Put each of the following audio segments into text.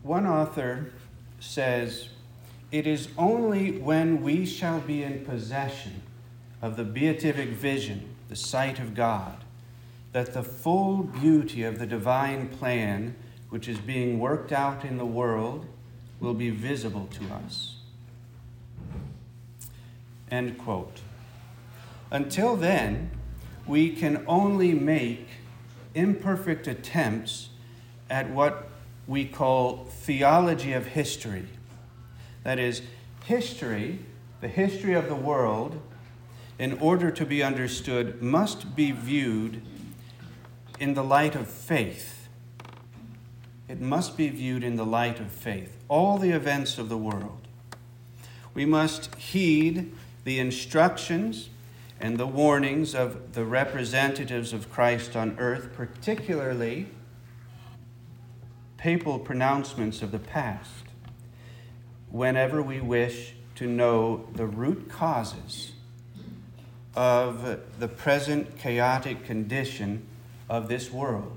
One author says, "It is only when we shall be in possession of the beatific vision, the sight of God, that the full beauty of the divine plan which is being worked out in the world will be visible to us." End quote. Until then, we can only make imperfect attempts at what we call theology of history. That is, history, the history of the world, in order to be understood, must be viewed in the light of faith. It must be viewed in the light of faith. All the events of the world. We must heed the instructions and the warnings of the representatives of Christ on earth, particularly papal pronouncements of the past, whenever we wish to know the root causes of the present chaotic condition of this world.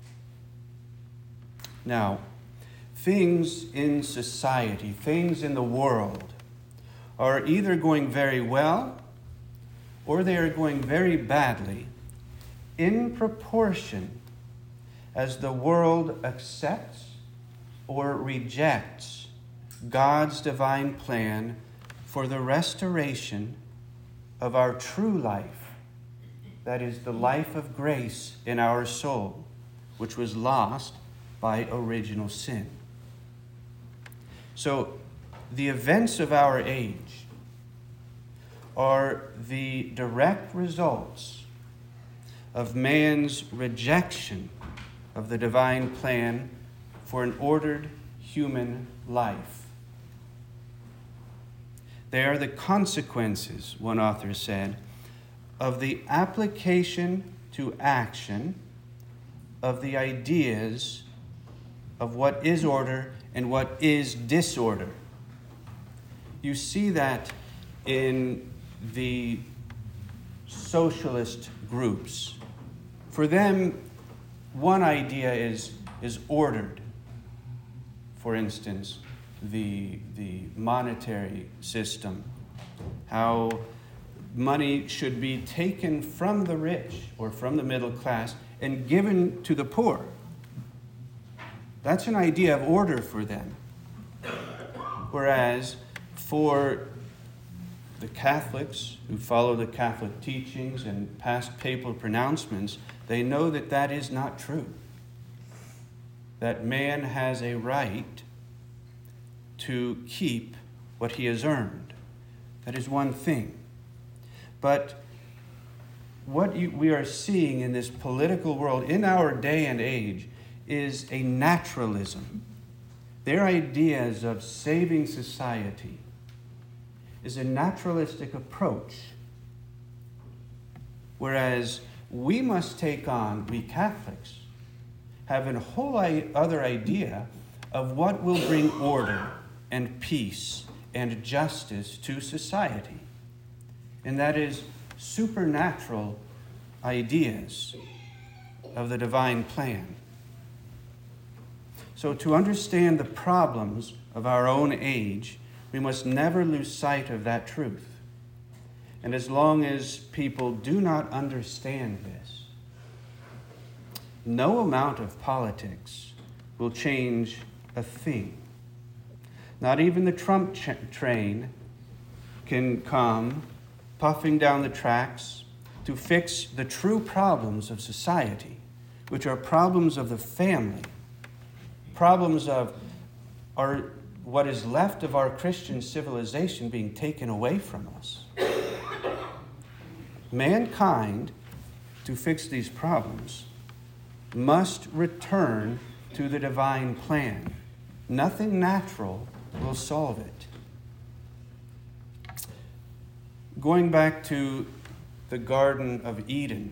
Now, things in society, things in the world, are either going very well or they are going very badly in proportion as the world accepts or rejects God's divine plan for the restoration of our true life, that is, the life of grace in our soul, which was lost by original sin. So, the events of our age are the direct results of man's rejection of the divine plan for an ordered human life. They are the consequences, one author said, of the application to action of the ideas of what is order and what is disorder. You see that in the socialist groups. For them, one idea is ordered. For instance, the monetary system, how money should be taken from the rich or from the middle class and given to the poor. That's an idea of order for them. Whereas for the Catholics who follow the Catholic teachings and past papal pronouncements, they know that that is not true. That man has a right to keep what he has earned. That is one thing. But what we are seeing in this political world, in our day and age, is a naturalism. Their ideas of saving society is a naturalistic approach. Whereas we must take on, we Catholics, have a whole other idea of what will bring order and peace and justice to society. And that is supernatural ideas of the divine plan. So to understand the problems of our own age, we must never lose sight of that truth. And as long as people do not understand this, no amount of politics will change a thing. Not even the Trump train can come puffing down the tracks to fix the true problems of society, which are problems of the family, problems of what is left of our Christian civilization being taken away from us. Mankind, to fix these problems, must return to the divine plan. Nothing natural will solve it. Going back to the Garden of Eden,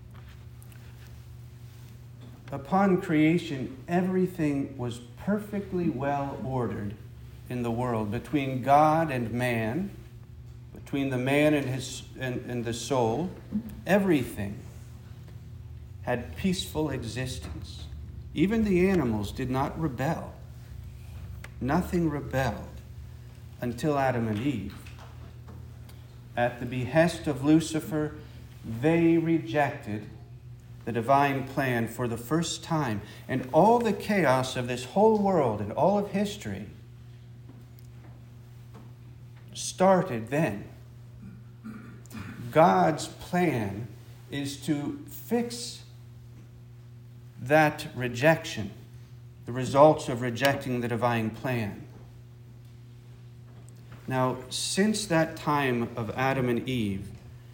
upon creation, everything was perfectly well ordered in the world between God and man, between the man and the soul. Everything had peaceful existence. Even the animals did not rebel. nothing rebelled until Adam and Eve. At the behest of Lucifer, they rejected the divine plan for the first time. And all the chaos of this whole world and all of history started then. God's plan is to fix that rejection, the results of rejecting the divine plan. Now, since that time of Adam and Eve,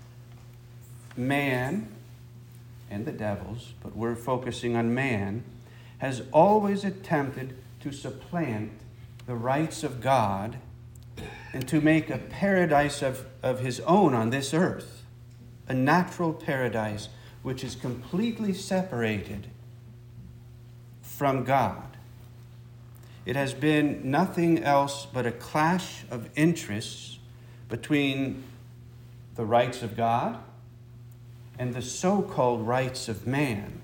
man and the devils, but we're focusing on man, has always attempted to supplant the rights of God and to make a paradise of his own on this earth, a natural paradise which is completely separated from God. It has been nothing else but a clash of interests between the rights of God and the so-called rights of man.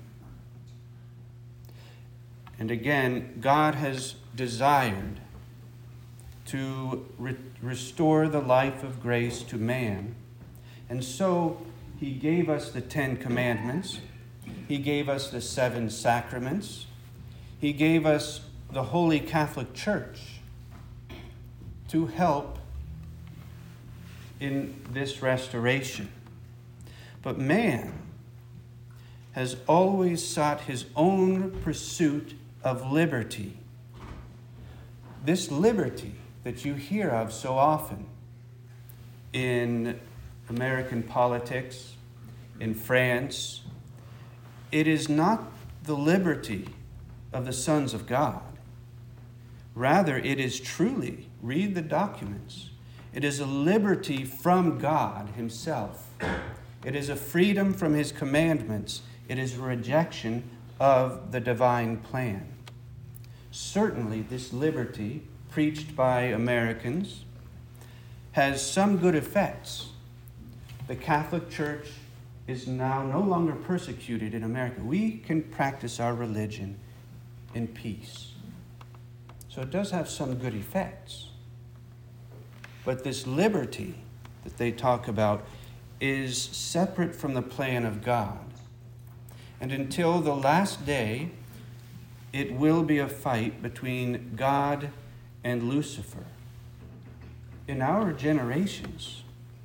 And again, God has desired to restore the life of grace to man. And so he gave us the 10 Commandments. He gave us the 7 sacraments. He gave us the Holy Catholic Church to help in this restoration. But man has always sought his own pursuit of liberty. This liberty that you hear of so often in American politics, in France, it is not the liberty of the sons of God. Rather, it is truly, read the documents, it is a liberty from God himself. It is a freedom from his commandments. It is a rejection of the divine plan. Certainly, this liberty, preached by Americans, has some good effects. The Catholic Church is now no longer persecuted in America. We can practice our religion in peace. So it does have some good effects. But this liberty that they talk about is separate from the plan of God. And until the last day, it will be a fight between God and Lucifer. In our generations,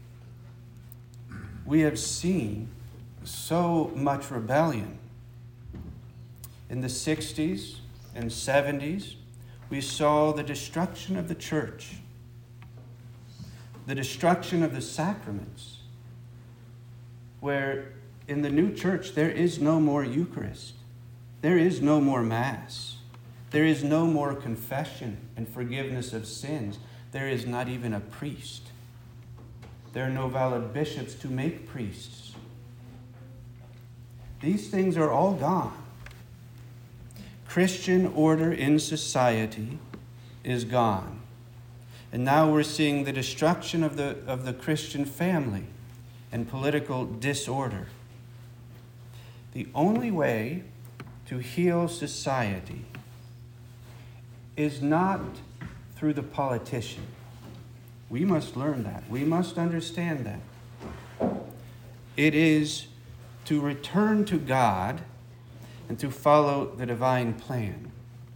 we have seen so much rebellion. In the 60s and 70s, we saw the destruction of the church, the destruction of the sacraments, where in the new church there is no more Eucharist, there is no more Mass, there is no more confession and forgiveness of sins, there is not even a priest. There are no valid bishops to make priests. These things are all gone. Christian order in society is gone. And now we're seeing the destruction of the Christian family and political disorder. The only way to heal society is not through the politician. We must learn that. We must understand that. It is to return to God and to follow the divine plan.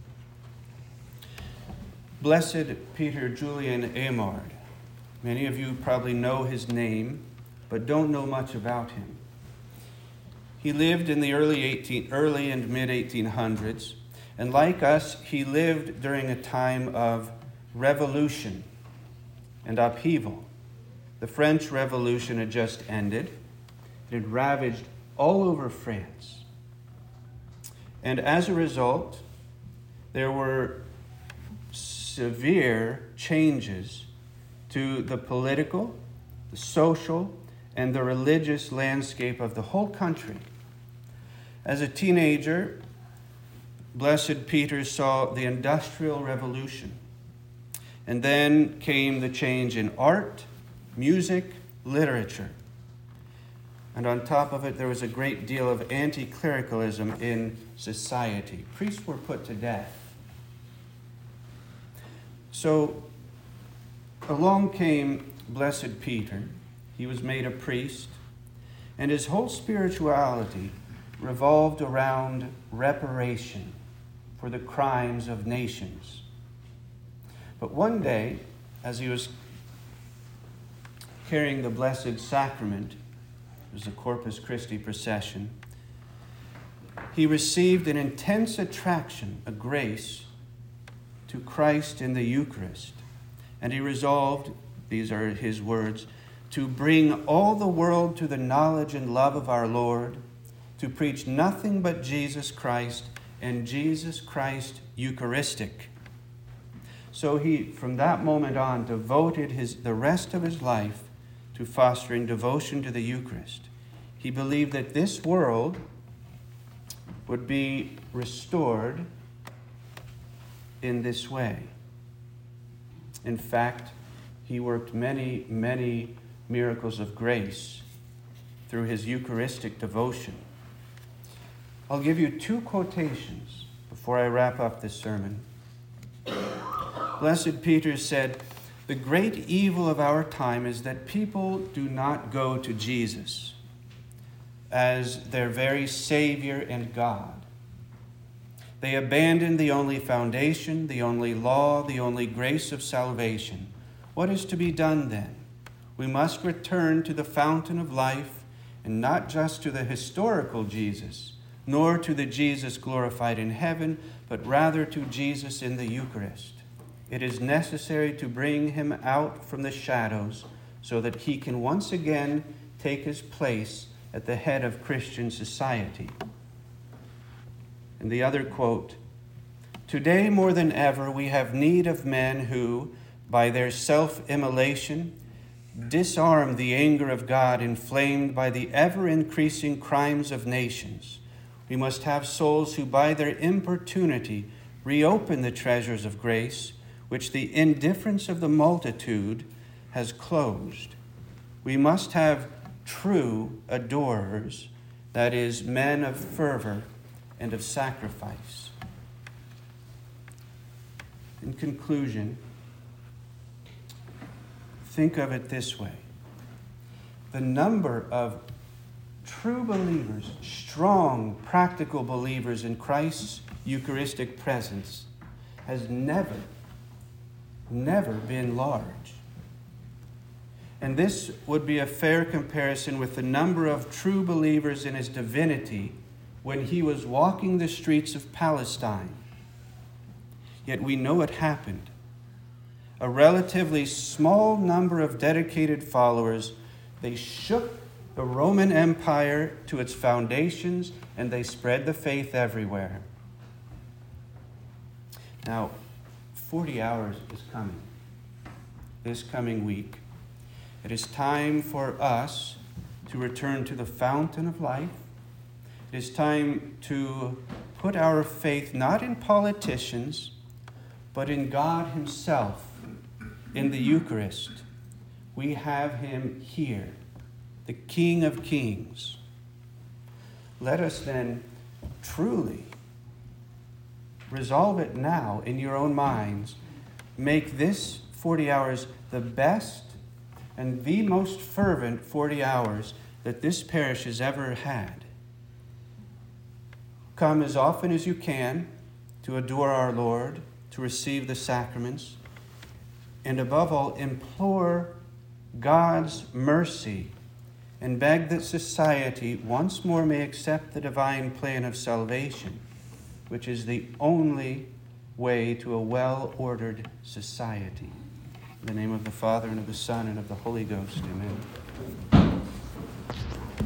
Blessed Peter Julian Eymard. Many of you probably know his name, but don't know much about him. He lived in the early and mid-1800s, and like us, he lived during a time of revolution and upheaval. The French Revolution had just ended. It had ravaged all over France. And as a result, there were severe changes to the political, the social, and the religious landscape of the whole country. As a teenager, Blessed Peter saw the Industrial Revolution. And then came the change in art, music, literature. And on top of it, there was a great deal of anti-clericalism in society. Priests were put to death. So along came Blessed Peter. He was made a priest, and his whole spirituality revolved around reparation for the crimes of nations. But one day, as he was carrying the Blessed Sacrament, it was the Corpus Christi procession, he received an intense attraction, a grace, to Christ in the Eucharist. And he resolved, these are his words, to bring all the world to the knowledge and love of our Lord, to preach nothing but Jesus Christ and Jesus Christ Eucharistic. So he, from that moment on, devoted the rest of his life to fostering devotion to the Eucharist. He believed that this world would be restored in this way. In fact, he worked many, many miracles of grace through his Eucharistic devotion. I'll give you two quotations before I wrap up this sermon. Blessed Peter said, "The great evil of our time is that people do not go to Jesus as their very Savior and God. They abandon the only foundation, the only law, the only grace of salvation. What is to be done then? We must return to the fountain of life, and not just to the historical Jesus, nor to the Jesus glorified in heaven, but rather to Jesus in the Eucharist. It is necessary to bring him out from the shadows so that he can once again take his place at the head of Christian society." And the other quote, "Today more than ever we have need of men who, by their self-immolation, disarm the anger of God inflamed by the ever-increasing crimes of nations. We must have souls who by their importunity reopen the treasures of grace, which the indifference of the multitude has closed. We must have true adorers, that is, men of fervor and of sacrifice." In conclusion, think of it this way. The number of true believers, strong, practical believers in Christ's Eucharistic presence has never been large. And this would be a fair comparison with the number of true believers in his divinity when he was walking the streets of Palestine. Yet we know it happened. A relatively small number of dedicated followers, they shook the Roman Empire to its foundations, and they spread the faith everywhere. Now, 40 hours is coming, this coming week. It is time for us to return to the fountain of life. It is time to put our faith not in politicians, but in God himself, in the Eucharist. We have him here, the King of Kings. Let us then truly resolve it now in your own minds. Make this 40 hours the best and the most fervent 40 hours that this parish has ever had. Come as often as you can to adore our Lord, to receive the sacraments, and above all, implore God's mercy and beg that society once more may accept the divine plan of salvation, which is the only way to a well-ordered society. In the name of the Father, and of the Son, and of the Holy Ghost, amen.